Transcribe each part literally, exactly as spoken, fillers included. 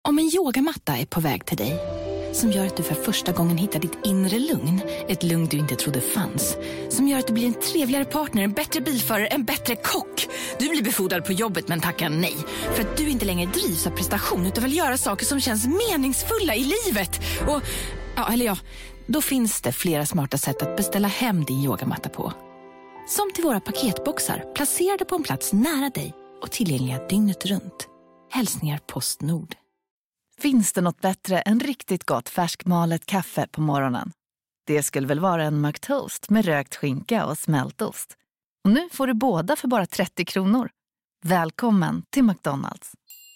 Om en yogamatta är på väg till dig, som gör att du för första gången hittar ditt inre lugn, ett lugn du inte trodde fanns, som gör att du blir en trevligare partner, en bättre bilförare, en bättre kock. Du blir befordrad på jobbet men tackar nej, för att du inte längre drivs av prestation utan vill göra saker som känns meningsfulla i livet. Och, ja, eller ja, då finns det flera smarta sätt att beställa hem din yogamatta på. Som till våra paketboxar, placerade på en plats nära dig och tillgängliga dygnet runt. Hälsningar Postnord. Finns det något bättre än riktigt gott färskmalet kaffe på morgonen? Det skulle väl vara en McToast med rökt skinka och smältost. Och nu får du båda för bara trettio kronor. Välkommen till McDonald's.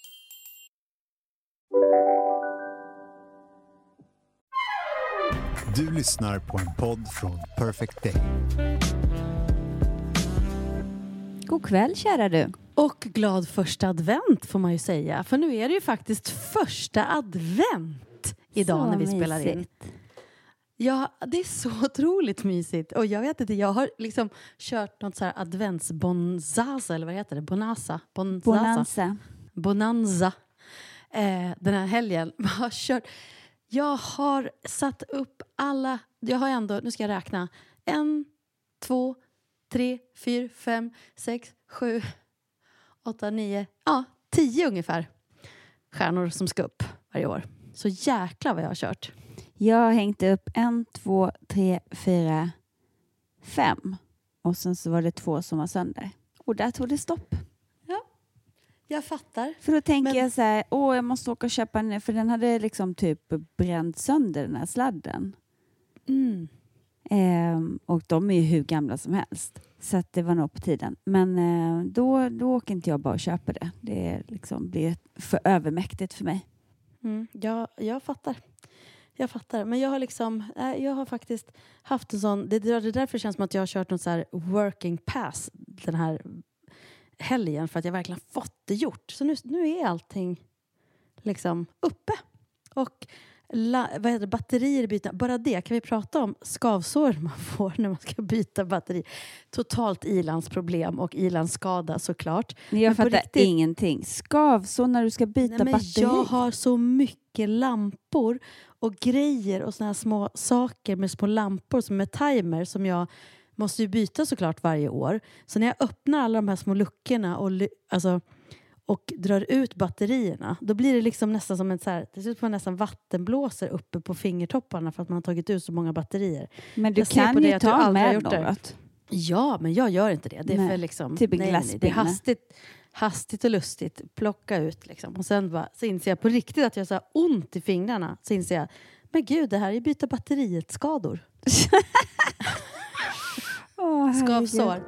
Du lyssnar på en podd från Perfect Day. God kväll, kära du. Och glad första advent får man ju säga. För nu är det ju faktiskt första advent idag Så när vi mysigt. spelar in. Ja, det är så otroligt mysigt. Och jag vet inte, jag har liksom kört något så här adventsbonanza, eller vad heter det? Bonanza. Bonanza. Bonanza. Bonanza. Eh, den här helgen. Jag har kört... Jag har satt upp alla... Jag har ändå... Nu ska jag räkna. En, två, tre, fyra, fem, sex, sju... åtta, nio, ja, tio ungefär stjärnor som ska upp varje år. Så jäkla vad jag har kört. Jag har hängt upp en, två, tre, fyra, fem. Och sen så var det två som var sönder. Och där tog det stopp. Ja, jag fattar. För då tänker Men... jag så här, åh jag måste åka och köpa en, för den hade liksom typ bränt sönder den här sladden. Mm. Ehm, och de är ju hur gamla som helst. Så att det var nog på tiden. Men eh, då, då åker inte jag bara och köper det. Det liksom blir för övermäktigt för mig. Mm, jag, jag fattar. Jag fattar. Men jag har liksom, äh, jag har faktiskt haft en sån, det, det därför känns som att jag har kört något så här working pass den här helgen. För att jag verkligen fått det gjort. Så nu, nu är allting liksom uppe. Och La, vad heter det, batterier byta. Bara det, kan vi prata om skavsår man får när man ska byta batteri. Totalt ilandsproblem och ilandsskada såklart. Jag men fattar riktigt, ingenting. Skavsår när du ska byta nej, men batteri. jag har så mycket lampor och grejer och såna här små saker med små lampor som är timer som jag måste ju byta såklart varje år. Så när jag öppnar alla de här små luckorna och alltså och drar ut batterierna, då blir det liksom nästan som en så här, det ser ut som nästan vattenblåser uppe på fingertopparna för att man har tagit ut så många batterier. Men du jag ser kan på det ju att du ta aldrig har med gjort något. Det. Ja, men jag gör inte det. Det är Nej, för liksom, typ en nej, nej, det är hastigt, hastigt och lustigt. Plocka ut liksom. Och sen bara, så inser jag på riktigt att jag har så här ont i fingrarna. Så inser jag, men gud, det här är byta batteriet skador. oh, Skavsår.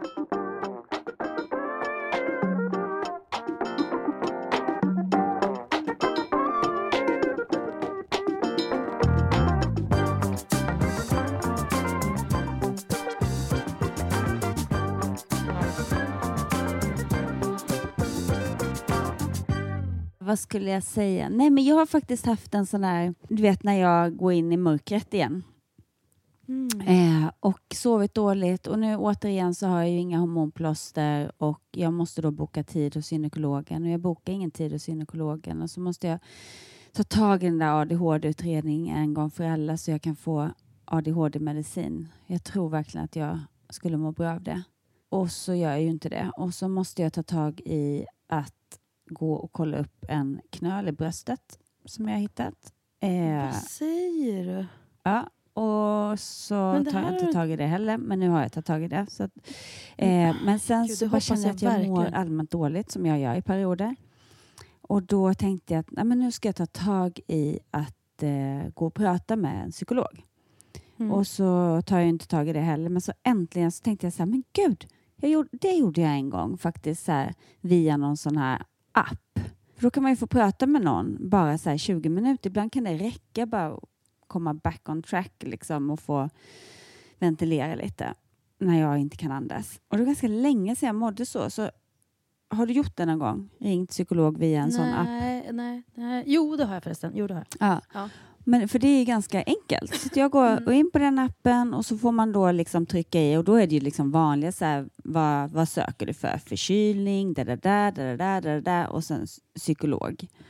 Vad skulle jag säga? Nej, men jag har faktiskt haft en sån här, du vet när jag går in i mörkret igen. Mm. Eh, och sovit dåligt. Och nu återigen så har jag ju inga hormonplåster. Och jag måste då boka tid hos gynekologen. Och jag bokar ingen tid hos gynekologen. Och så måste jag ta tag i den där A D H D-utredningen en gång för alla. Så jag kan få A D H D-medicin. Jag tror verkligen att jag skulle må bra av det. Och så gör jag ju inte det. Och så måste jag ta tag i att gå och kolla upp en knöl i bröstet som jag har hittat. Eh, Vad säger du? Ja, och så tar jag inte tag i det heller. Men nu har jag tagit tag i det. Så att, eh, men sen Gud, så bara känner jag att jag verkligen mår allmänt dåligt som jag gör i perioder. Och då tänkte jag att nej, men nu ska jag ta tag i att eh, gå och prata med en psykolog. Mm. Och så tar jag inte tag i det heller. Men så äntligen så tänkte jag så här, men gud, jag gjorde, det gjorde jag en gång faktiskt så här, via någon sån här app. För då kan man ju få prata med någon bara så här tjugo minuter. Ibland kan det räcka bara att komma back on track liksom och få ventilera lite när jag inte kan andas. Och det är ganska länge sedan jag mådde så. Så har du gjort det någon gång? Ringt psykolog via en nej, sån app? Nej, nej. Jo, det har jag förresten. Jo, det har jag. Ja. Ja. Men för det är ganska enkelt. Så jag går mm. in på den appen och så får man då liksom trycka i. Och då är det ju liksom vanliga så här, vad, vad söker du för? Förkylning, där, där, där, där, där, där, där och sen psykolog.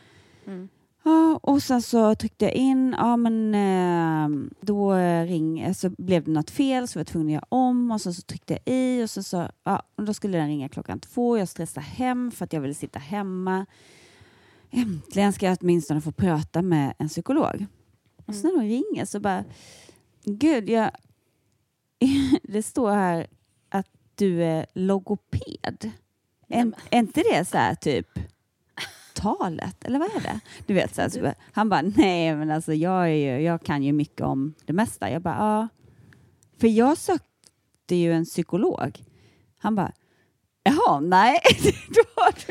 Mm. Ja, och sen så tryckte jag in, ja men eh, då ring, så blev det något fel så var jag tvungen att göra om och så, så tryckte jag i och så, så ja, och då skulle den ringa klockan två. Jag stressade hem för att jag ville sitta hemma. Äntligen ska jag åtminstone få prata med en psykolog. Mm. Och så när de ringer så bara, gud, jag, det står här att du är logoped. Är, är inte det så här typ talet, eller vad är det? Du vet så här, så, han bara, nej men alltså jag, är ju, jag kan ju mycket om det mesta. Jag bara, ja. För jag sökte ju en psykolog. Han bara, jaha, nej. Då har du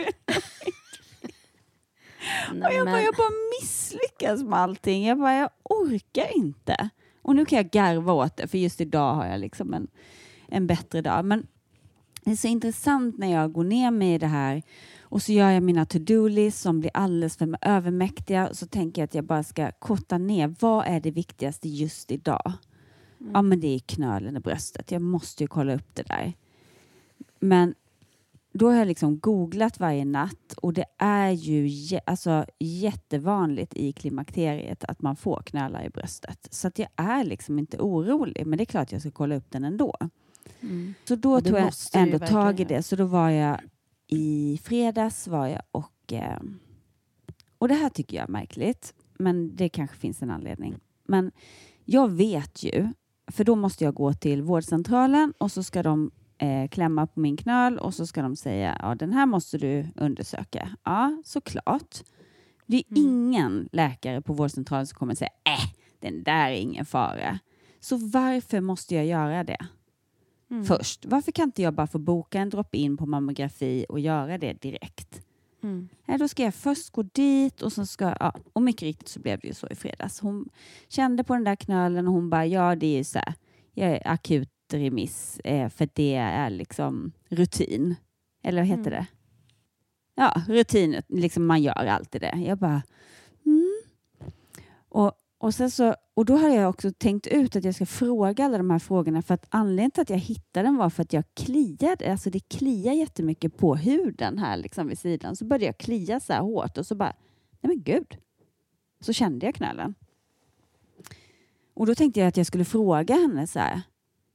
och jag bara, jag bara misslyckas med allting. Jag bara, jag orkar inte. Och nu kan jag garva åt det, för just idag har jag liksom en, en bättre dag. Men det är så intressant när jag går ner med i det här och så gör jag mina to-do-list som blir alldeles för övermäktiga. Och så tänker jag att jag bara ska korta ner. Vad är det viktigaste just idag? Mm. Ja, men det är knölen i bröstet. Jag måste ju kolla upp det där. Men då har jag liksom googlat varje natt. Och det är ju j- alltså, jättevanligt i klimakteriet att man får knölar i bröstet. Så att jag är liksom inte orolig. Men det är klart att jag ska kolla upp den ändå. Mm. Så då tog jag ändå tag i det. Så då var jag i fredags var jag och eh, och det här tycker jag är märkligt, men det kanske finns en anledning. Men jag vet ju, för då måste jag gå till vårdcentralen och så ska de eh, klämma på min knöl och så ska de säga, ja den här måste du undersöka. Ja, såklart. Det är mm. ingen läkare på vårdcentralen som kommer säga, äh, den där är ingen fara. Så varför måste jag göra det? Mm. Först. Varför kan inte jag bara få boka en drop-in på mammografi och göra det direkt? Mm. Ja, då ska jag först gå dit och så ska, ja, och mycket riktigt så blev det ju så i fredags. Hon kände på den där knölen och hon bara, ja det är ju så här, jag är akut remiss eh, för det är liksom rutin. Eller vad heter mm. det? Ja, rutin, liksom man gör alltid det. Jag bara, mm. Och Och, sen så, och då har jag också tänkt ut att jag ska fråga alla de här frågorna för att anledningen till att jag hittade den var för att jag kliade, alltså det kliar jättemycket på huden här liksom vid sidan. Så började jag klia så här hårt och så bara, nej men gud. Så kände jag knölen. Och då tänkte jag att jag skulle fråga henne så här,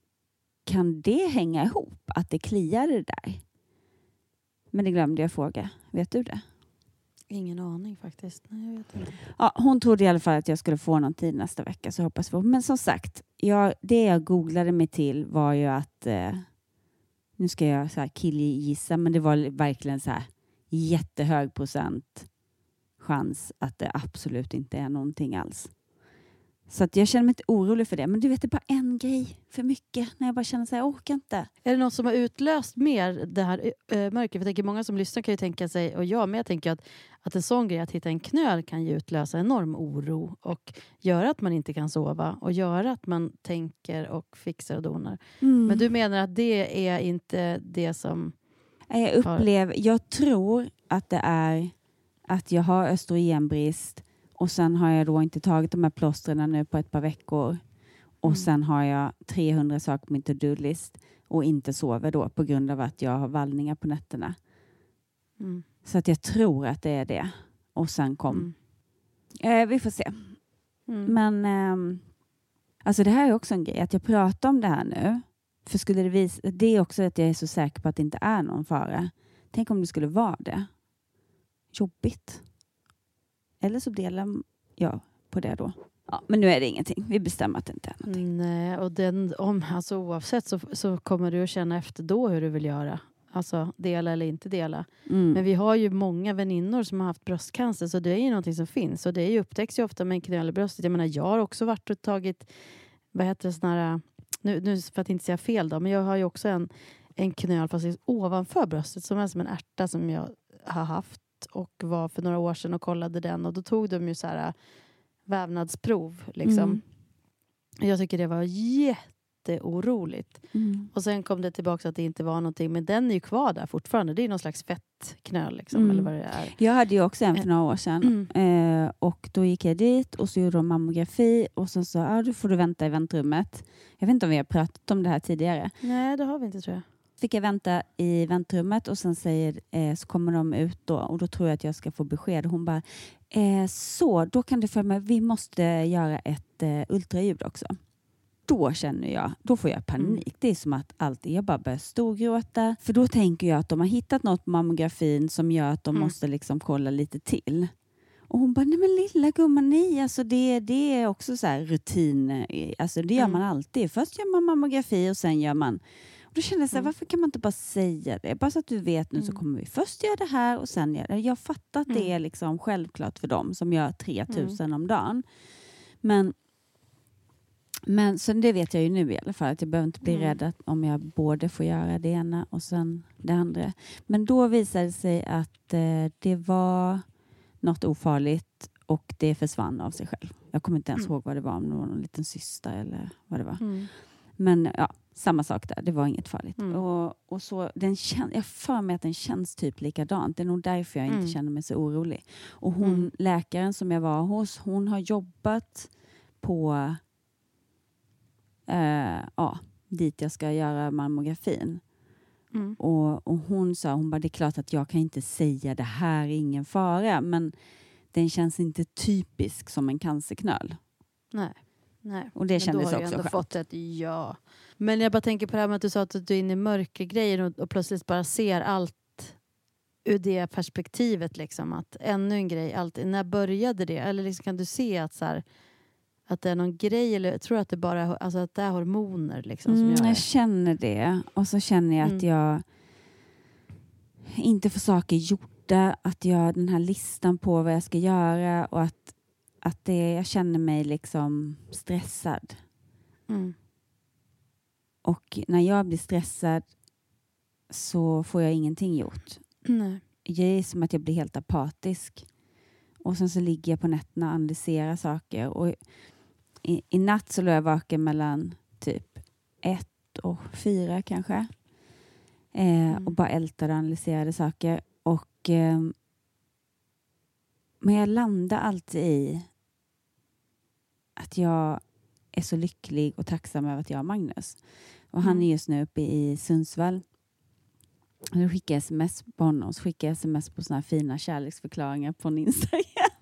kan det hänga ihop att det kliar det där? Men det glömde jag fråga. Vet du det? Ingen aning faktiskt. Nej, jag vet inte. Ja, hon trodde i alla fall att jag skulle få någon tid nästa vecka. Så hoppas vi. Men som sagt, jag, det jag googlade mig till var ju att eh, nu ska jag så här killgissa, men det var verkligen så här jättehög procent chans att det absolut inte är någonting alls. Så att jag känner mig inte orolig för det. Men du vet, det är bara en grej för mycket. När jag bara känner så här, jag orkar inte. Är det något som har utlöst mer det här äh, mörkret? För jag tänker, många som lyssnar kan ju tänka sig, och jag, men jag tänker att, att en sån grej, att hitta en knöl kan ju utlösa enorm oro. Och göra att man inte kan sova. Och göra att man tänker och fixar och donar. Mm. Men du menar att det är inte det som... Jag upplever, jag tror att det är att jag har östrogenbrist. Och sen har jag då inte tagit de här plåsterna nu på ett par veckor. Och mm. sen har jag trehundra saker på min to-do-list. Och inte sover då på grund av att jag har vallningar på nätterna. Mm. Så att jag tror att det är det. Och sen kom... Mm. Eh, vi får se. Mm. Men... Eh, alltså det här är också en grej. Att jag pratar om det här nu. För skulle det visa... Det är också att jag är så säker på att det inte är någon fara. Tänk om det skulle vara det. Jobbigt. Eller så delar jag på det då. Ja, men nu är det ingenting. Vi bestämmer att det inte är någonting. Nej, och den, om, alltså, oavsett så, så kommer du att känna efter då hur du vill göra. Alltså dela eller inte dela. Mm. Men vi har ju många väninnor som har haft bröstcancer. Så det är ju någonting som finns. Och det är ju, upptäcks ju ofta med en knöl i bröstet. Jag menar, jag har också varit och tagit... Vad heter det? Såna här, nu, nu för att inte säga fel då. Men jag har ju också en, en knöl fast ovanför bröstet. Som är som en ärta som jag har haft. Och var för några år sedan och kollade den. Och då tog de ju så här vävnadsprov. Liksom. Mm. Jag tycker det var jätteoroligt. Mm. Och sen kom det tillbaka att det inte var någonting. Men den är ju kvar där fortfarande. Det är någon slags fettknöl. Liksom, mm. eller vad det är. Jag hade ju också en för några år sedan. Mm. Eh, och då gick jag dit. Och så gjorde de mammografi. Och sen så, ja, då får du vänta i väntrummet. Jag vet inte om vi har pratat om det här tidigare. Nej, det har vi inte tror jag. Fick jag vänta i väntrummet och sen säger, eh, så kommer de ut då. Och då tror jag att jag ska få besked. Hon bara, Eh, så då kan du för mig, vi måste göra ett eh, ultraljud också. Då känner jag, då får jag panik. Mm. Det är som att alltid, jag bara börjar storgråta. För då tänker jag att de har hittat något på mammografin som gör att de mm. måste liksom kolla lite till. Och hon bara, nej men lilla gumman, nej. Alltså det, det är också så här rutin. Alltså det gör mm. man alltid. Först gör man mammografi och sen gör man... Och då känner jag så här, mm. varför kan man inte bara säga det? Bara så att du vet nu mm. så kommer vi först göra det här och sen göra det. Jag fattar att mm. det är liksom självklart för dem som gör tre tusen mm. om dagen. Men, men så det vet jag ju nu i alla fall. Att jag behöver inte bli mm. rädd att om jag både får göra det ena och sen det andra. Men då visade det sig att eh, det var något ofarligt och det försvann av sig själv. Jag kommer inte ens mm. ihåg vad det var. Om det var någon liten cysta eller vad det var. Mm. Men ja, samma sak där. Det var inget farligt. Mm. Och, och så, den kän- jag för mig att den känns typ likadant. Det är nog därför jag mm. inte känner mig så orolig. Och hon, mm. läkaren som jag var hos, hon har jobbat på äh, ja, dit jag ska göra mammografin. Mm. Och, och hon sa, hon bara, det är klart att jag kan inte säga det här är ingen fara. Men den känns inte typisk som en cancerknöl. Nej. Nej, och det kändes också ändå skönt. Fått ett ja. Men jag bara tänker på det här med att du sa att du är inne i mörka grejer och, och plötsligt bara ser allt ur det perspektivet liksom, att ännu en grej, allt, när började det? Eller liksom, kan du se att så här, att det är någon grej, eller jag tror att det bara alltså att det är hormoner liksom, som mm, gör jag känner det, och så känner jag mm. att jag inte får saker gjorda, att jag den här listan på vad jag ska göra och att Att det, jag känner mig liksom stressad. Mm. Och när jag blir stressad så får jag ingenting gjort. Nej. Det är som att jag blir helt apatisk. Och sen så ligger jag på nätterna och analyserar saker. Och i, i natt så låg jag vaken mellan typ ett och fyra kanske. Eh, mm. Och bara ältade och analyserade saker. Och, eh, men jag landar alltid i att jag är så lycklig och tacksam över att jag har Magnus. Och mm. han är just nu uppe i Sundsvall. Och då skickar jag sms på honom. Så skickar jag sms på såna här fina kärleksförklaringar på Instagram.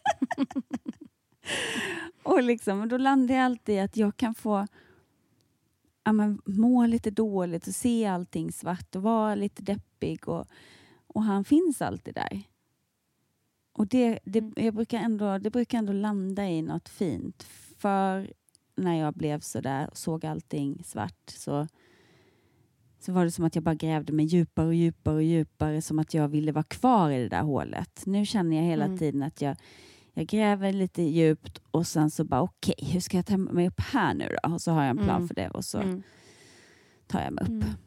Och liksom, då landar jag alltid i att jag kan få ja, men, må lite dåligt och se allting svart och vara lite deppig. Och, och han finns alltid där. Och det, det, jag brukar ändå, det brukar ändå landa i något fint. För när jag blev så där och såg allting svart så, så var det som att jag bara grävde mig djupare och djupare och djupare. Som att jag ville vara kvar i det där hålet. Nu känner jag hela mm. tiden att jag, jag gräver lite djupt och sen så bara okej, okay, hur ska jag ta mig upp här nu då? Och så har jag en plan mm. för det och så mm. tar jag mig upp. Mm.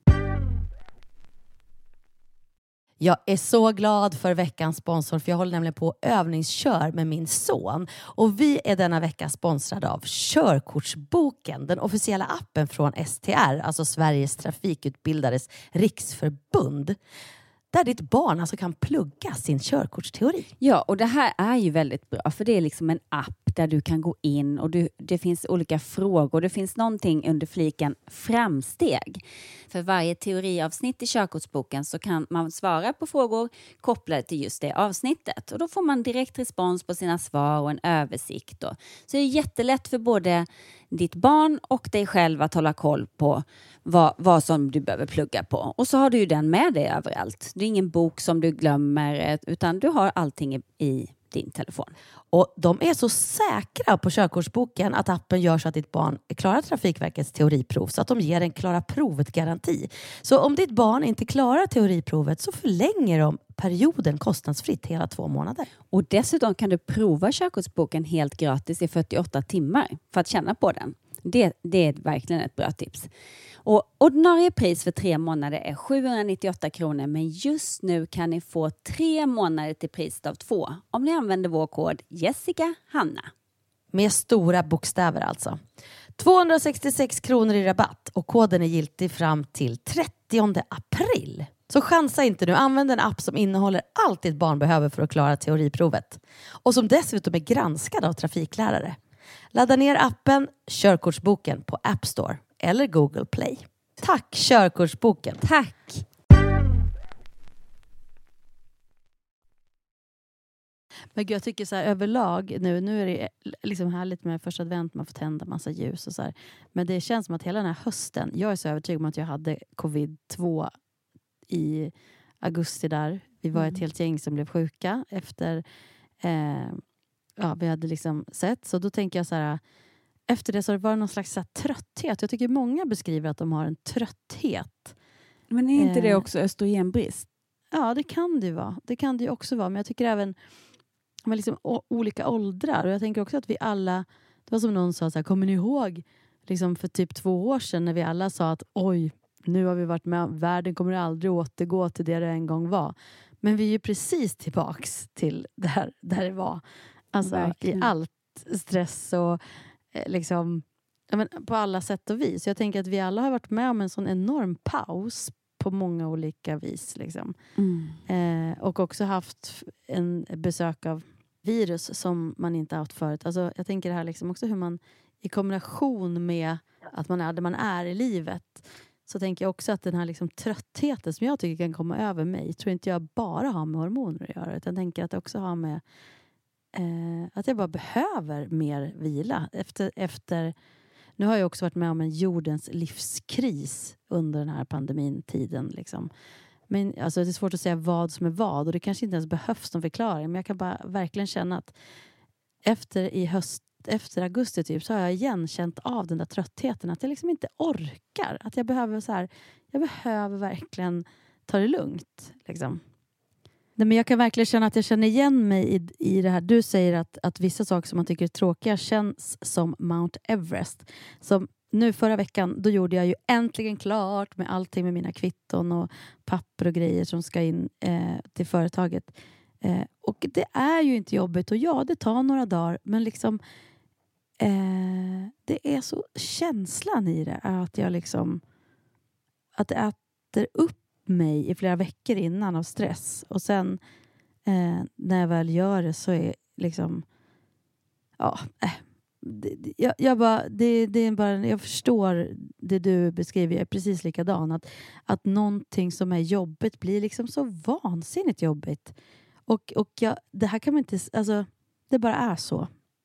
Jag är så glad för veckans sponsor, för jag håller nämligen på övningskör med min son. Och vi är denna vecka sponsrade av Körkortsboken, den officiella appen från S T R, alltså Sveriges trafikutbildares riksförbund. Där ditt barn alltså kan plugga sin körkortsteori. Ja, och det här är ju väldigt bra. För det är liksom en app där du kan gå in och du, det finns olika frågor. Det finns någonting under fliken framsteg. För varje teoriavsnitt i körkortsboken så kan man svara på frågor kopplade till just det avsnittet. Och då får man direkt respons på sina svar och en översikt. Då. Så det är jättelätt för både ditt barn och dig själv att hålla koll på vad, vad som du behöver plugga på. Och så har du ju den med dig överallt. Det är ingen bok som du glömmer, utan du har allting i, i din telefon. Och de är så säkra på körkortsboken att appen gör så att ditt barn klarar Trafikverkets teoriprov, så att de ger en klara provet-garanti. Så om ditt barn inte klarar teoriprovet så förlänger de perioden kostnadsfritt hela två månader. Och dessutom kan du prova körkortsboken helt gratis i fyrtioåtta timmar för att känna på den. Det, det är verkligen ett bra tips. Och ordinarie pris för tre månader är sjuhundranittioåtta kronor, men just nu kan ni få tre månader till priset av två om ni använder vår kod Jessica Hanna. Med stora bokstäver alltså. tvåhundrasextiosex kronor i rabatt och koden är giltig fram till trettionde april. Så chansa inte nu, använd en app som innehåller allt ditt barn behöver för att klara teoriprovet. Och som dessutom är granskad av trafiklärare. Ladda ner appen Körkortsboken på App Store eller Google Play. Tack Körkortsboken. Tack. Men jag tycker så här överlag nu, nu är det liksom härligt med första advent, man får tända massa ljus och så här. Men det känns som att hela den här hösten, jag är så övertygad om att jag hade covid två i augusti där. Vi var mm. ett helt gäng som blev sjuka efter eh, ja, vi hade liksom sett. Så då tänker jag så här, efter det så har det varit någon slags så här, trötthet. Jag tycker många beskriver att de har en trötthet. Men är inte eh, det också östrogenbrist? Ja, det kan det ju vara. Det kan det ju också vara. Men jag tycker även med liksom o- olika åldrar. Och jag tänker också att vi alla, det var som någon sa så här, kommer ni ihåg liksom för typ två år sedan när vi alla sa att oj, nu har vi varit med, världen kommer aldrig återgå till det det en gång var. Men vi är ju precis tillbaks till där, där det var. Alltså verkligen. I allt stress och eh, liksom ja, men på alla sätt och vis. Jag tänker att vi alla har varit med om en sån enorm paus på många olika vis. Liksom. Mm. Eh, och också haft en besök av virus som man inte haft förut. Alltså, jag tänker det här liksom också hur man i kombination med att man är där man är i livet, så tänker jag också att den här liksom tröttheten som jag tycker kan komma över mig, tror inte jag bara har med hormoner att göra. Utan jag tänker att det också har med eh, att jag bara behöver mer vila. Efter, efter, nu har jag också varit med om en jordens livskris under den här pandemin-tiden. Liksom. Men alltså, det är svårt att säga vad som är vad. Och det kanske inte ens behövs någon förklaring. Men jag kan bara verkligen känna att efter i höst, efter augusti typ, så har jag igen känt av den där tröttheten. Att jag liksom inte orkar. Att jag behöver så här, jag behöver verkligen ta det lugnt. Liksom. Nej, men jag kan verkligen känna att jag känner igen mig i, i det här. Du säger att, att vissa saker som man tycker är tråkiga känns som Mount Everest. Som nu förra veckan, då gjorde jag ju äntligen klart med allting med mina kvitton och papper och grejer som ska in eh, till företaget. Eh, och det är ju inte jobbigt. Och ja, det tar några dagar. Men liksom eh, det är så känslan i det. Att jag liksom att det äter upp mig i flera veckor innan av stress. Och sen eh, när jag väl gör det så är liksom ja, eh, det, det, jag, jag bara, det, det är bara jag förstår det du beskriver, jag är precis likadan. Att, att någonting som är jobbigt blir liksom så vansinnigt jobbigt. Och, och jag, det här kan man inte, alltså det bara är så.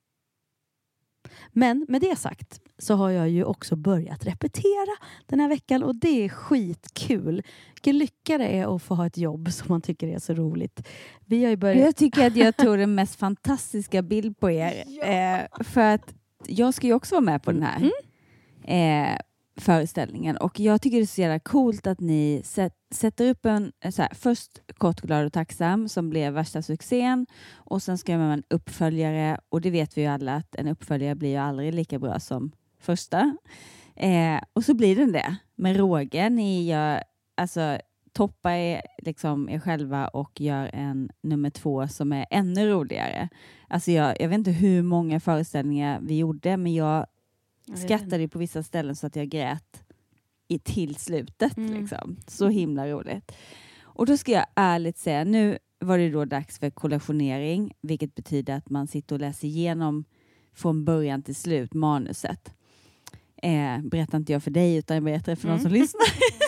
Men med det sagt så har jag ju också börjat repetera den här veckan. Och det är skitkul. Vilken lycka det är att få ha ett jobb som man tycker är så roligt. Vi har ju börjat... Jag tycker att jag tog den mest fantastiska bild på er. Ja. Eh, för att jag ska ju också vara med på den här mm. eh, föreställningen. Och jag tycker det är så jävla coolt att ni set, sätter upp en så här, först Kort, glad och tacksam som blev värsta succén. Och sen ska man en uppföljare. Och det vet vi ju alla att en uppföljare blir ju aldrig lika bra som första. Eh, och så blir den det. Med råge. Ni gör, alltså, toppar er, liksom, er själva och gör en nummer två som är ännu roligare. Alltså jag, jag vet inte hur många föreställningar vi gjorde. Men jag skrattade på vissa ställen så att jag grät i till slutet. Mm. Liksom. Så himla roligt. Och då ska jag ärligt säga, nu var det då dags för kollationering. Vilket betyder att man sitter och läser igenom från början till slut manuset. Eh, berättar inte jag för dig utan jag berättar för mm. någon som lyssnar.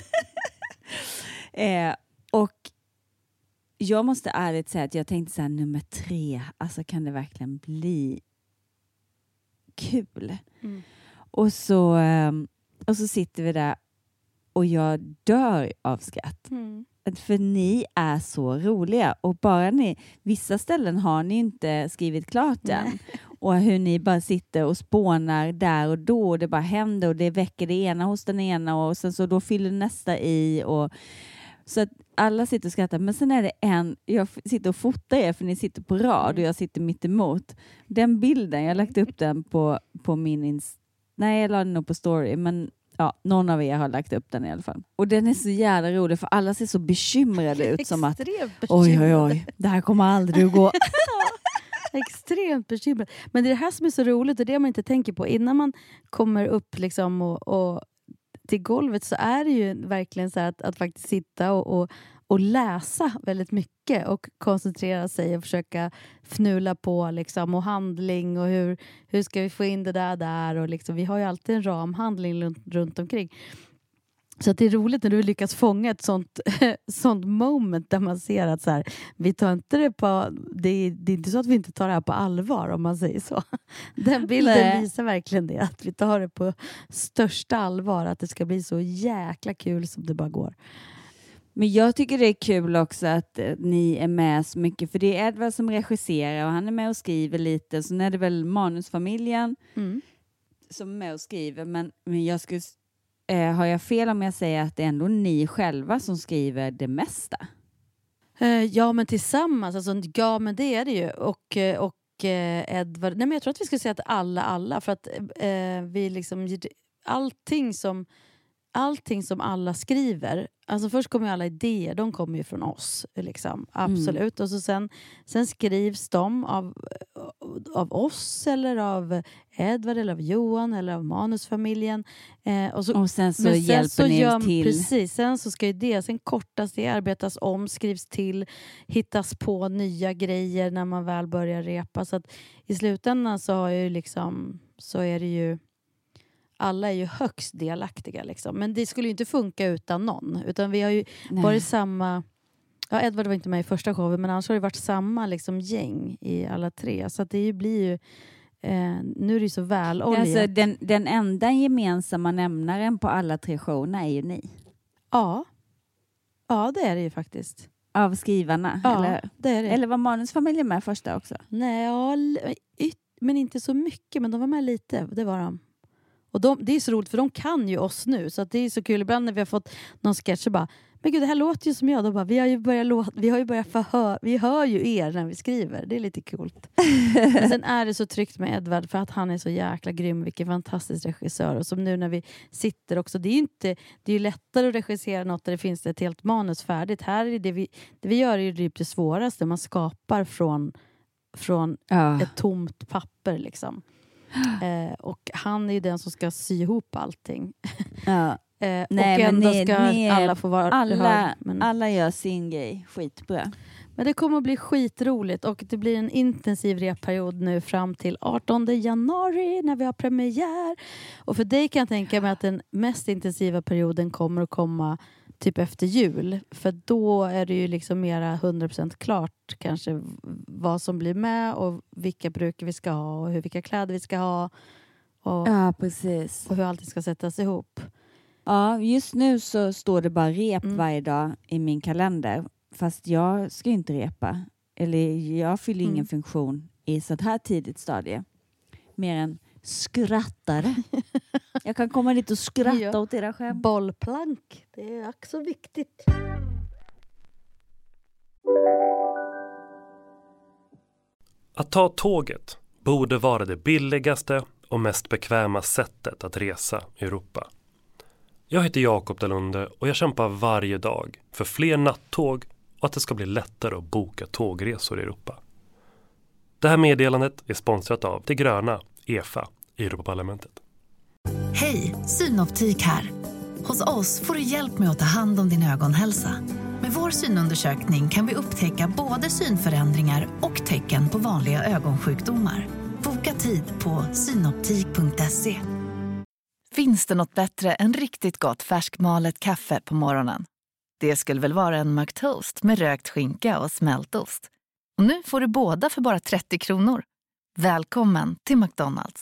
eh, och jag måste ärligt säga att jag tänkte så här, nummer tre, alltså kan det verkligen bli kul? Mm. Och så, och så sitter vi där och jag dör av skratt. Mm. För ni är så roliga. Och bara ni, vissa ställen har ni inte skrivit klart än. Nej. Och hur ni bara sitter och spånar där och då. Och det bara händer och det väcker det ena hos den ena. Och sen så då fyller nästa i. Och, så att alla sitter och skrattar. Men sen är det en, jag sitter och fotar er för ni sitter på rad. Och jag sitter mitt emot. Den bilden, jag har lagt upp den på, på min Instagram. Nej, jag la den nog på story. Men ja, någon av er har lagt upp den i alla fall. Och den är så jävla rolig. För alla ser så bekymrade ut. Som att, oj, oj, oj. Det här kommer aldrig att gå. Extremt bekymrad. Men det är det här som är så roligt. Och det man inte tänker på. Innan man kommer upp liksom och, och till golvet. Så är det ju verkligen så här att, att faktiskt sitta och... och Och läsa väldigt mycket. Och koncentrera sig och försöka fnula på liksom, och handling. Och hur, hur ska vi få in det där där. Och liksom, vi har ju alltid en ramhandling runt, runt omkring. Så att det är roligt när du lyckas fånga ett sånt, sånt moment där man ser att så här, vi tar inte det på, det är, det är inte så att vi inte tar det här på allvar, om man säger så. Den bilden Nej. visar verkligen det, att vi tar det på största allvar, att det ska bli så jäkla kul som det bara går. Men jag tycker det är kul också att eh, ni är med så mycket, för det är Edvard som regisserar och han är med och skriver lite, så är det väl manusfamiljen mm. som är med och skriver, men, men jag skulle Eh, har jag fel om jag säger att det är ändå ni själva som skriver det mesta? Eh, ja, men tillsammans. Alltså, ja, men det är det ju. Och, och eh, Edvard... Nej, men jag tror att vi ska säga att alla, alla. För att eh, vi liksom... Allting som... Allting som alla skriver, alltså först kommer ju alla idéer, de kommer ju från oss liksom, absolut. Mm. Och så sen, sen skrivs de av, av oss eller av Edvard eller av Johan eller av manusfamiljen. Eh, och, så, och sen så sen hjälper så ni gör, till. Precis, sen så ska ju det, sen kortas det, arbetas om, skrivs till, hittas på nya grejer när man väl börjar repa. Så att i slutändan så har ju liksom, så är det ju alla är ju högst delaktiga liksom. Men det skulle ju inte funka utan någon. Utan vi har ju Nej. varit samma... Ja, Edvard var inte med i första showen, men annars har det varit samma liksom, gäng i alla tre. Så att det blir ju... Eh, nu är det ju så väloljat. Alltså, den, den enda gemensamma nämnaren på alla tre showerna är ju ni. Ja. Ja, det är det ju faktiskt. Av skrivarna? Ja, eller? det är det. Eller var manusfamiljen med första också? Nej, ja, men inte så mycket. Men de var med lite, det var de. Och de, det är så roligt för de kan ju oss nu. Så att det är så kul ibland när vi har fått någon sketch och bara, men gud det här låter ju som jag. De bara, vi har ju börjat, låta, vi har ju börjat förhör, vi hör ju er när vi skriver. Det är lite coolt. Men sen är det så tryggt med Edvard för att han är så jäkla grym. Vilken fantastisk regissör. Och som nu när vi sitter också, det är ju inte, det är ju lättare att regissera något där det finns ett helt manus färdigt. Här är det vi, det vi gör är ju typ det svåraste. Man skapar från, från ja. ett tomt papper liksom. Eh, och han är ju den som ska sy ihop allting. Ja. eh, Nej, och ändå ni, ska ni alla få vara alla, hörd, men... alla gör sin grej skitbra. Men det kommer att bli skitroligt och det blir en intensiv repperiod nu fram till artonde januari när vi har premiär. Och för dig kan jag tänka mig att den mest intensiva perioden kommer att komma typ efter jul. För då är det ju liksom mera hundra procent klart kanske vad som blir med och vilka bruk vi ska ha och hur, vilka kläder vi ska ha. Och, ja, precis. Och hur allting ska sättas ihop. Ja, just nu så står det bara rep mm. varje dag i min kalender. Fast jag ska inte repa. Eller jag fyller ingen mm. funktion i så här tidigt stadie. Mer än skrattare. Jag kan komma dit och skratta ja. åt era skämt. Bollplank, det är också viktigt. Att ta tåget borde vara det billigaste och mest bekväma sättet att resa i Europa. Jag heter Jakob Dalunde och jag kämpar varje dag för fler nattåg och att det ska bli lättare att boka tågresor i Europa. Det här meddelandet är sponsrat av Det gröna, E F A, i Europaparlamentet. Hej, Synoptik här. Hos oss får du hjälp med att ta hand om din ögonhälsa. Med vår synundersökning kan vi upptäcka både synförändringar och tecken på vanliga ögonsjukdomar. Boka tid på synoptik punkt se. Finns det något bättre än riktigt gott färskmalet kaffe på morgonen? Det skulle väl vara en McToast med rökt skinka och smältost. Och nu får du båda för bara trettio kronor. Välkommen till McDonald's.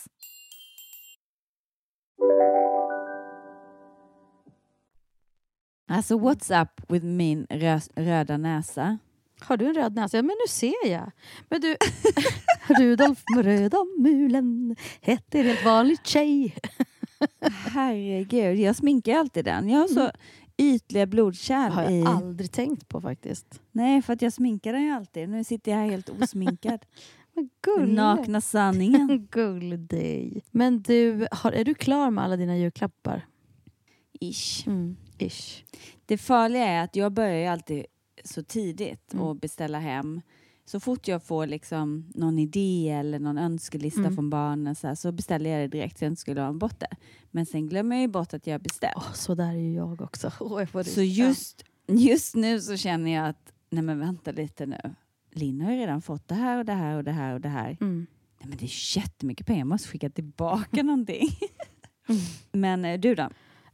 Alltså, what's up with min rö- röda näsa? Har du en röd näsa? Ja, men nu ser jag. Men du, Rudolf med röda mulen hette en helt vanlig tjej. Herregud, jag sminkar alltid den. Jag har så mm. ytliga blodkärl. Har jag i... aldrig tänkt på faktiskt. Nej, för att jag sminkar den ju alltid. Nu sitter jag här helt osminkad. Gull. Nakna sanningen. Gull dig. Men du, har, är du klar med alla dina julklappar? Ish. Mm. Ish. Det farliga är att jag börjar ju alltid så tidigt mm. och beställa hem. Så fort jag får liksom någon idé eller någon önskelista mm. från barnen så, här, så beställer jag det direkt så jag inte skulle ha bort det. Men sen glömmer jag ju bort att jag har beställt. Oh, så där är ju jag också. Oh, jag får det så just, just nu så känner jag att nej men vänta lite nu. Linn har ju redan fått det här och det här och det här och det här. Mm. Nej, men det är jättemycket pengar. Jag måste skicka tillbaka någonting. Mm. Men du då?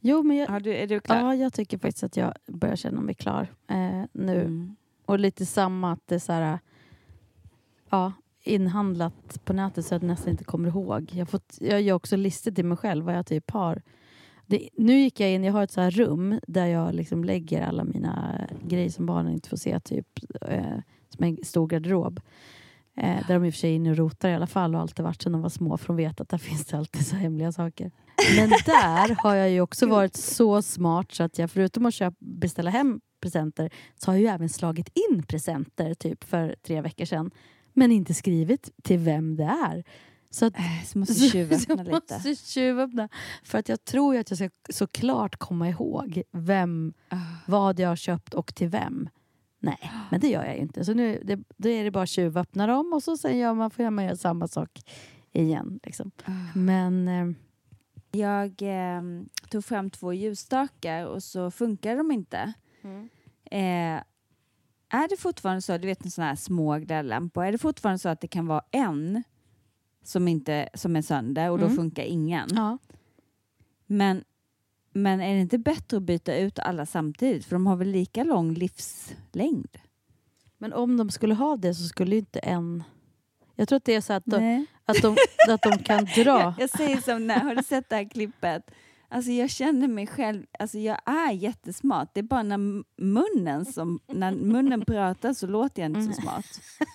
Jo, men jag, Har du, är du klar? ja, jag tycker faktiskt att jag börjar känna mig klar eh, nu. Mm. Och lite samma att det är så här, ja, inhandlat på nätet så att jag nästan inte kommer ihåg. Jag, fått, jag gör också listor till mig själv vad jag typ har. Det, nu gick jag in, jag har ett så här rum där jag liksom lägger alla mina grejer som barnen inte får se, typ eh, som en stor garderob. Eh, där de i och för sig är inne och rotar i alla fall och alltid varit sedan de var små, för de vet att där finns det alltid så hemliga saker. Men där har jag ju också varit så smart så att jag förutom att köpa, beställa hem presenter så har jag ju även slagit in presenter typ för tre veckor sedan. Men inte skrivit till vem det är. Så, att, Äh, så måste tjuvöppna jag lite. måste tjuvöppna. För att jag tror ju att jag ska såklart komma ihåg vem, Ah. vad jag har köpt och till vem. Nej, men det gör jag inte. Så nu det, då är det bara tjuvöppna dem och så sen gör man, får man göra samma sak igen. Liksom. Ah. Men eh, Jag eh, tog fram två ljusstakar och så funkar de inte. Mm. Eh, är det fortfarande så, du vet en sån här små glödlampor, är det fortfarande så att det kan vara en som, inte, som är sönder och då Mm. funkar ingen? ja. Men, men är det inte bättre att byta ut alla samtidigt? För de har väl lika lång livslängd? Men om de skulle ha det så skulle ju inte en... Jag tror att det är så att de, Nej. att de, att de kan dra. Jag, jag säger som när, har du sett det här klippet? Alltså jag känner mig själv, alltså jag är jättesmart. Det är bara när munnen som, när munnen pratar så låter jag inte så smart.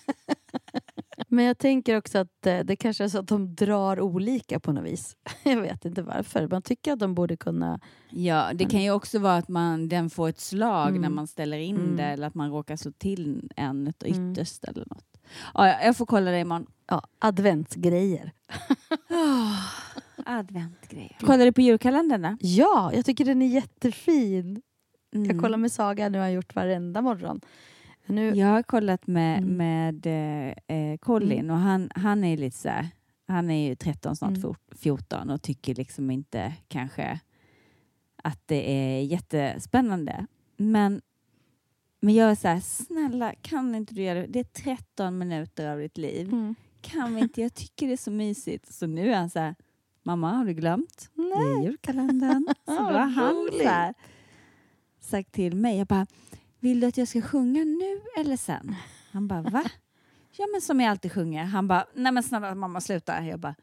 Men jag tänker också att eh, det kanske är så att de drar olika på något vis. Jag vet inte varför. Man tycker att de borde kunna... Ja, det kan ju också vara att man, den får ett slag Mm. när man ställer in Mm. det eller att man råkar slå till en ett Mm. ytterst eller något. Ja, jag- jag får kolla det imorgon. Ja, adventsgrejer. Oh, adventgrejer. Kollar du på julkalendern då? Ja, jag tycker den är jättefin. Mm. Jag kollar med Saga, nu har jag gjort varenda morgon. Nu, Jag har kollat med, Mm. med eh, Colin Mm. och han, han är lite så här, han är ju tretton, snart Mm. fjorton och tycker liksom inte kanske att det är jättespännande. Men, men jag är så här, snälla kan inte du göra det? Det är tretton minuter av ditt liv. Mm. Kan vi inte? Jag tycker det är så mysigt. Så nu är han så här, mamma har du glömt? Det är julkalendern. Så då har han roligt. så här, sagt till mig, jag bara, vill du att jag ska sjunga nu eller sen? Han bara, va? Ja men som jag alltid sjunger. Han bara, nej men snälla mamma sluta. Jag bara,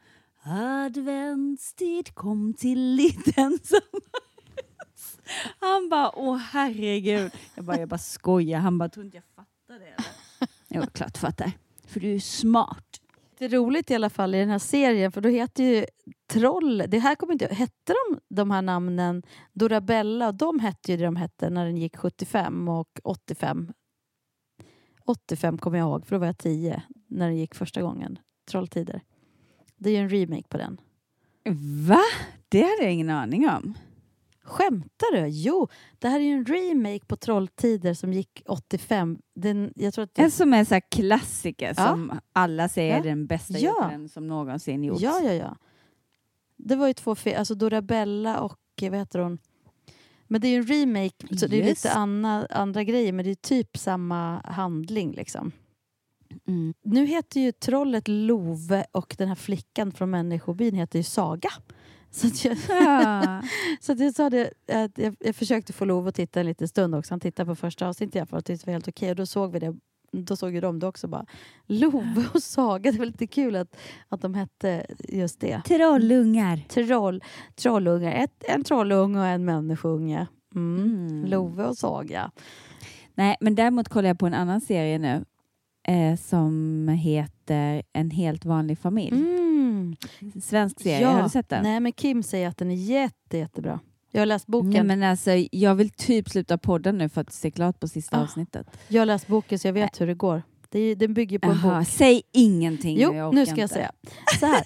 adventstid kom till liten sommarhus. Han bara, åh herregud. Jag bara, jag bara skojar. Han bara, tror inte jag fattar det eller? Jo, klart fattar. För du är smart. Det är roligt i alla fall i den här serien, för då heter ju Troll, det här kommer inte, hette de de här namnen Dorabella, och de hette ju det de hette när den gick sjuttiofem och åttiofem. åttiofem kommer jag ihåg, för då var jag tio när den gick första gången. Trolltider. Det är ju en remake på den. Va? Det hade jag ingen aning om. Skämtar du? Jo, det här är ju en remake på Trolltider som gick åttiofem. Den, jag tror att det... En som är så här klassiker Ja. som alla säger Ja. är den bästa Ja. julkalendern som någonsin gjorts. Ja, ja, ja. Det var ju två fel, alltså Dorabella och vad heter hon? Men det är ju en remake, så det är Just. lite anna, andra grejer, men det är typ samma handling liksom. Mm. Nu heter ju trollet Love och den här flickan från människobyn heter ju Saga. Så att jag, Ja. så att jag sa det, att jag, jag försökte få Love att titta en liten stund också. Han tittade på första avsnittet i alla fall och tyckte det var helt okej. Och då såg vi det. Då såg ju de det också bara. Love och Saga, det var lite kul att, att de hette just det. Trollungar. Troll, trollungar. Ett, en trollunge och en människounge. Mm. Mm. Love och Saga. Nej, men däremot kollar jag på en annan serie nu eh, som heter En helt vanlig familj. Mm. Svensk serie, har du sett den? Nej, men Kim säger att den är jätte, jättebra. Jag har läst boken. Nej, men alltså, jag vill typ sluta podda nu för att se klart på sista Ah. avsnittet. Jag har läst boken så jag vet hur det går. Det är, den bygger på en Aha, bok. säg ingenting. Jo, jag nu orkar ska jag inte. säga. Så här.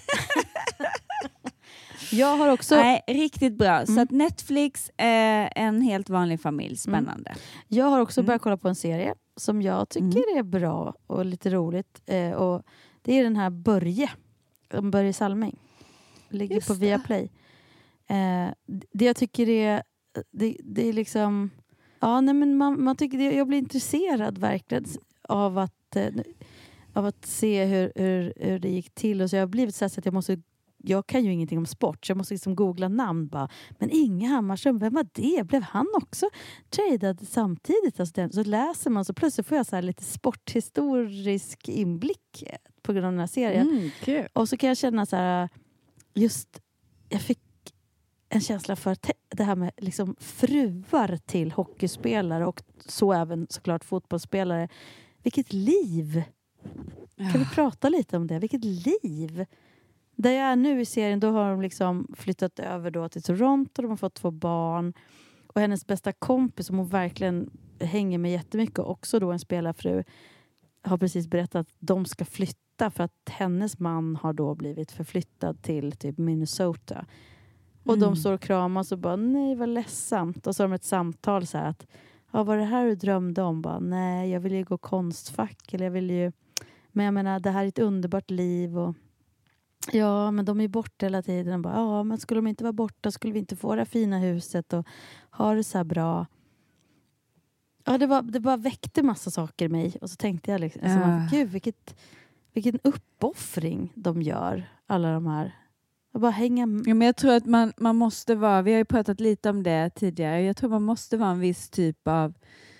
Jag har också... Nej, riktigt bra. Så Mm. att Netflix, eh, En helt vanlig familj. Spännande. Jag har också Mm. börjat kolla på en serie som jag tycker är bra och lite roligt. Eh, och det är den här Börje. Om Börje Salming. Ligger Just på det. Viaplay. Eh, det jag tycker är... Det, det är liksom... Ja, nej, men man, man tycker det, jag blir intresserad verkligen av att, eh, av att se hur, hur, hur det gick till. Och så jag har blivit så här så att jag måste jag kan ju ingenting om sport, så jag måste liksom googla namn bara. Men Inge Hammarström, vem var det? Blev han också tradad samtidigt? Alltså, så läser man, så plötsligt får jag så här lite sporthistorisk inblick på grund av den här serien. Mm, cool. Och så kan jag känna så här, just, jag fick en känsla för te- det här med liksom fruar till hockeyspelare och så även såklart fotbollsspelare. Vilket liv! Kan vi prata lite om det? Vilket liv! Där jag är nu i serien, då har de liksom flyttat över då till Toronto. De har fått två barn. Och hennes bästa kompis, som hon verkligen hänger med jättemycket, också då en spelarfru, har precis berättat att de ska flytta för att hennes man har då blivit förflyttad till typ Minnesota. Och Mm. de står och kramas och bara, nej vad ledsamt. Och så har de ett samtal så här att, ja, var det här du drömde om? Bara, nej, jag vill ju gå konstfack. Eller jag vill ju, men jag menar, det här är ett underbart liv. Och ja, men de är borta hela tiden. Och bara, ja, men skulle de inte vara borta skulle vi inte få det här fina huset och ha det så här bra. Ja, det, var, det bara väckte massa saker i mig. Och så tänkte jag liksom, alltså, Ja. gud, vilket, vilken uppoffring de gör, alla de här. Jag bara hänga med. Ja, men jag tror att man, man måste vara, vi har ju pratat lite om det tidigare, jag tror man måste vara en viss typ av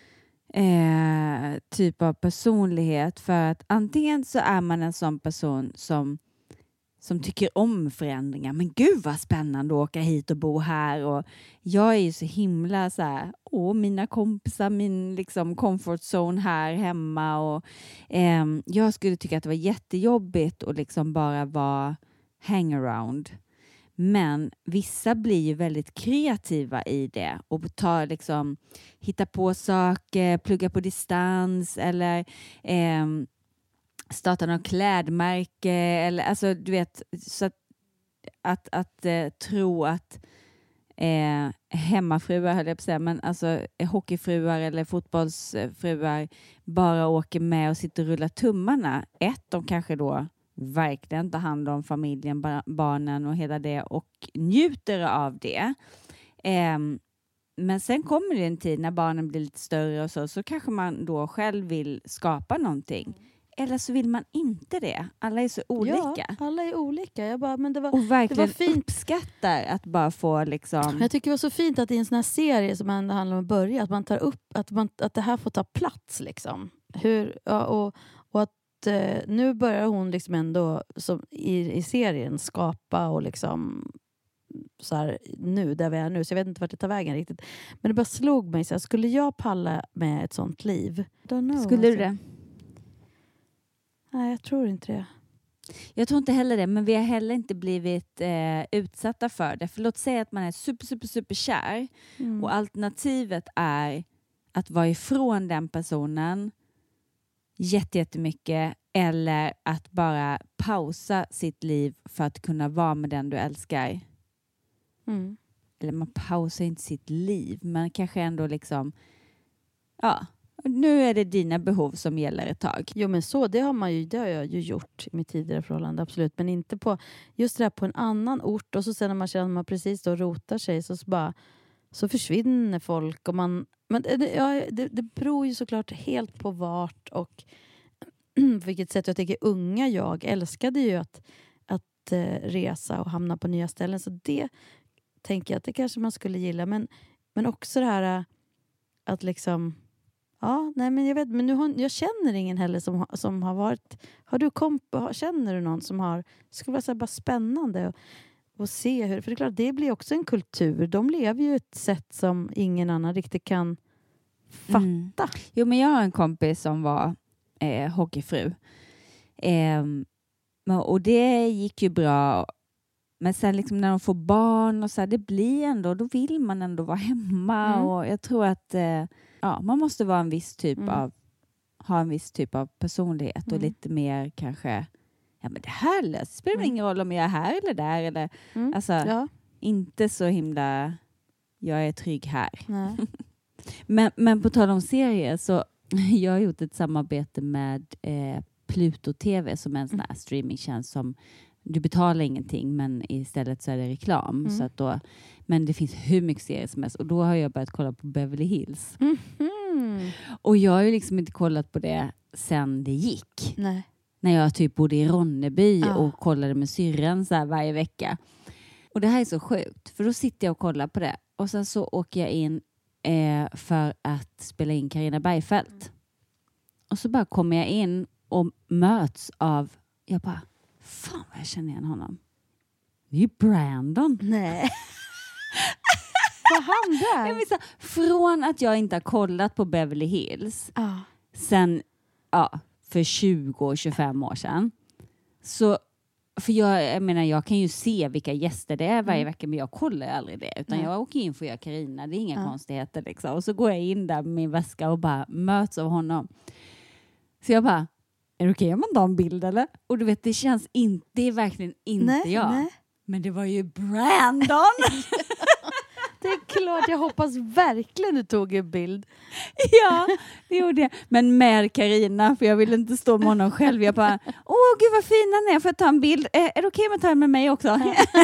eh, typ av personlighet, för att antingen så är man en sån person som som tycker om förändringar. Men gud vad spännande att åka hit och bo här. Och jag är ju så himla så här, åh, mina kompisar, min liksom comfort zone här hemma. Och eh, jag skulle tycka att det var jättejobbigt att liksom bara vara hangaround. Men vissa blir ju väldigt kreativa i det och tar liksom, hitta på saker, plugga på distans eller eh, starta någon klädmärke eller alltså du vet, så att att, att eh, tro att eh, hemmafruar, höll jag på att säga, men alltså hockeyfruar eller fotbollsfruar bara åker med och sitter och rullar tummarna. Ett, de kanske då verkligen tar hand om familjen, bar- barnen och hela det och njuter av det. Eh, men sen kommer det en tid när barnen blir lite större och så, så kanske man då själv vill skapa någonting. Eller så vill man inte det. Alla är så olika. Ja, alla är olika. Jag bara, men det var, och verkligen det var fint. uppskattar att bara få liksom... Jag tycker det var så fint att i en sån här serie som ändå handlar om att börja, att man tar upp, att, man, att det här får ta plats liksom. Hur, ja, och, och att eh, nu börjar hon liksom ändå som i, i serien skapa och liksom så här, nu, där vi är nu. Så jag vet inte vart det tar vägen riktigt. Men det bara slog mig så här, skulle jag palla med ett sånt liv? Don't know, Skulle du alltså. det? Nej, jag tror inte det. Jag tror inte heller det, men vi har heller inte blivit eh, utsatta för det. För låt säga att man är super, super, super kär Mm. och alternativet är att vara ifrån den personen jätte, jättemycket eller att bara pausa sitt liv för att kunna vara med den du älskar. Mm. Eller man pausar inte sitt liv, men kanske ändå liksom, ja, nu är det dina behov som gäller ett tag. Jo, men så, det har, man ju, det har jag ju gjort i mitt tidigare förhållande, absolut. Men inte på, just det där på en annan ort. Och så sen när man känner att man precis då rotar sig så, så, bara, så försvinner folk. Och man, men det, ja, det, det beror ju såklart helt på vart och på vilket sätt. Jag tänker, unga jag älskade ju att, att eh, resa och hamna på nya ställen. Så det tänker jag att det kanske man skulle gilla. Men, men också det här eh, att liksom... Ja, nej men jag vet, men nu har, jag känner ingen heller som, som har varit, har du komp, har, känner du någon som har, det skulle vara så här bara spännande att, att se hur, för det är klart, det blir också en kultur, de lever ju ett sätt som ingen annan riktigt kan fatta. Mm. Jo, men jag har en kompis som var eh, hockeyfru. Eh, och det gick ju bra. Men sen liksom när de får barn och så här, det blir ändå, då vill man ändå vara hemma. Mm. Och jag tror att eh, ja, man måste vara en viss typ Mm. av, ha en viss typ av personlighet och Mm. lite mer kanske, ja men det här löser, det spelar Mm. ingen roll om jag är här eller där. Eller, Mm. alltså, Ja, inte så himla, jag är trygg här. nej. Men, men på tal om serier så jag har gjort ett samarbete med eh, Pluto T V som är en sån här streamingtjänst som du betalar ingenting men istället så är det reklam. Mm. Så att då, men det finns hur mycket serier som helst och då har jag börjat kolla på Beverly Hills. Mm. Och jag har ju liksom inte kollat på det sen det gick. Nej. När jag typ bodde i Ronneby Ja. och kollade med syrran så här varje vecka. Och det här är så sjukt. För då sitter jag och kollar på det. Och sen så åker jag in eh, för att spela in Carina Bergfeldt. Och så bara kommer jag in och möts av... Jag bara, fan vad jag känner igen honom. Det är ju Brandon. Nej. Vad han där? Jag vill säga, från att jag inte har kollat på Beverly Hills Ja. sen, ja, för tjugo tjugofem år sedan. Så, för jag, jag menar, jag kan ju se vilka gäster det är varje Mm. vecka, men jag kollar ju aldrig det. Utan Nej. jag åker in för att göra Carina, det är inga Ja. konstigheter liksom. Och så går jag in där med min väska och bara möts av honom. Så jag bara, är det okej om man tar en bild eller? Och du vet, det känns inte, det är verkligen inte Nej, jag. nej. Men det var ju Brandon! Det är klart, jag hoppas verkligen du tog en bild. Ja, det gjorde jag. Men med Carina, för jag ville inte stå med honom själv. Jag bara, åh gud vad fin han är, får jag ta en bild? Eh, är det okej om jag tar en med mig också?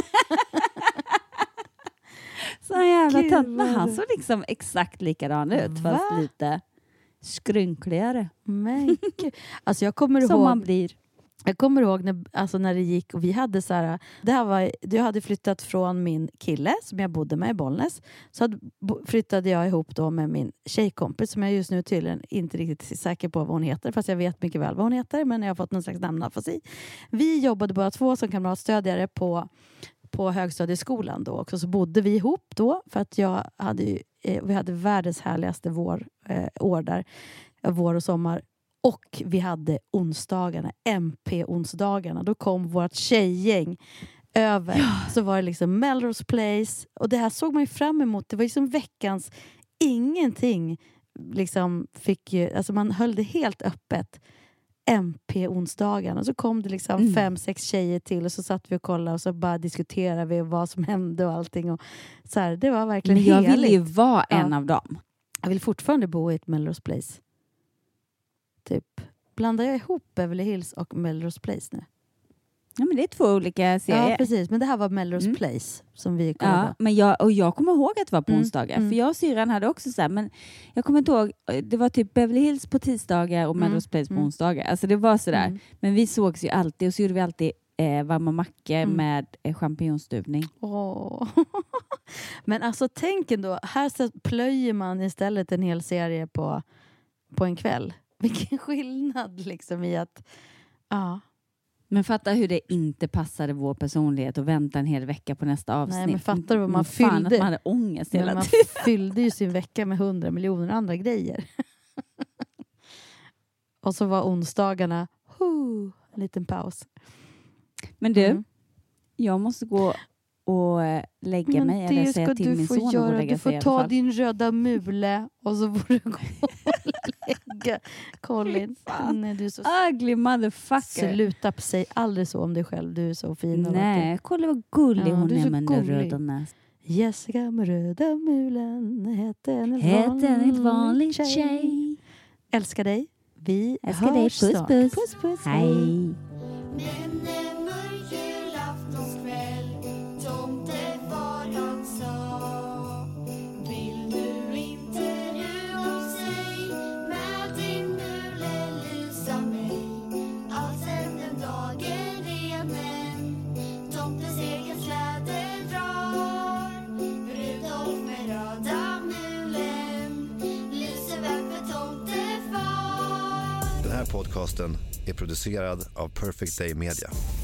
Så jävla Gud, tönt. Men vad han du- såg liksom exakt likadan ut, Va? fast lite skrynkligare. Men gud. Alltså jag kommer Som ihåg... man blir. Jag kommer ihåg när, alltså när det gick och vi hade så här, det här var, jag hade flyttat från min kille som jag bodde med i Bollnäs. Så hade, bo, flyttade jag ihop då med min tjejkompis som jag just nu tydligen inte riktigt är säker på vad hon heter. Fast jag vet mycket väl vad hon heter, men jag har fått någon slags namnafasi. Vi jobbade bara två som kamratstödjare på, på högstadieskolan då också. Så bodde vi ihop då för att jag hade ju, eh, vi hade världens härligaste vår, eh, år där. Vår och sommar. Och vi hade onsdagarna, M P-onsdagarna. Då kom vårt tjejgäng över. Ja. Så var det liksom Melrose Place. Och det här såg man ju fram emot. Det var ju som veckans ingenting. Liksom fick ju, alltså man höll det helt öppet. M P-onsdagarna. Så kom det liksom mm. fem, sex tjejer till. Och så satt vi och kollade och så bara diskuterade vi vad som hände och allting. Och så här, det var verkligen Men jag heligt. ville ju vara en Ja. av dem. Jag vill fortfarande bo i ett Melrose Place. Typ. Blandar jag ihop Beverly Hills och Melrose Place nu? Ja, men det är två olika serier. Ja, precis. Men det här var Melrose Mm. Place som vi kollade Ja, på. men jag, och jag kommer ihåg att det var på Mm, onsdagar. mm. För jag och syrran hade också så här, men jag kommer inte ihåg, det var typ Beverly Hills på tisdagar och Mm, Melrose Place på mm. onsdagar. Alltså det var sådär. Mm. Men vi sågs ju alltid och så gjorde vi alltid eh, varma mackor Mm. med eh, champinjonstuvning. Åh. Men alltså tänk ändå, här så plöjer man istället en hel serie på, på en kväll. Vilken skillnad liksom i att... Ja. Men fatta hur det inte passade vår personlighet att vänta en hel vecka på nästa avsnitt. Nej, men fattar du vad man Men fan fyllde? att man hade ångest hela Men man tiden. fyllde ju sin vecka med hundra miljoner andra grejer. Och så var onsdagarna huh, en liten paus. Men du, Mm. jag måste gå och eh, lägga Men mig eller det säga ska till du min få son att gå och göra. lägga Du sig i får alla ta fall. din röda mule och så får du gå och lägga Colin. Fan. Nej, du är så Ugly motherfucker. sluta säg aldrig så om dig själv. Du är så fin. och vacker. Nej, kolla vad gullig Ja, hon du är är så med den där gullig. röda näs. Jessica med röda mulen hette en Hette en vanlig tjej. tjej. Älskar dig. Vi Älskar dig. hörs Puss, snart. puss. Puss, puss. Hej. Men en mörk julaftonskväll, tomtefar han sa: vill du inte nu av sig med din mule lysa mig? Alltsedan den dagen renen tomtens egen släde drar, Rudolf med röda mulen lyser väl för tomtefar. Den här podcasten är producerad av Perfect Day Media.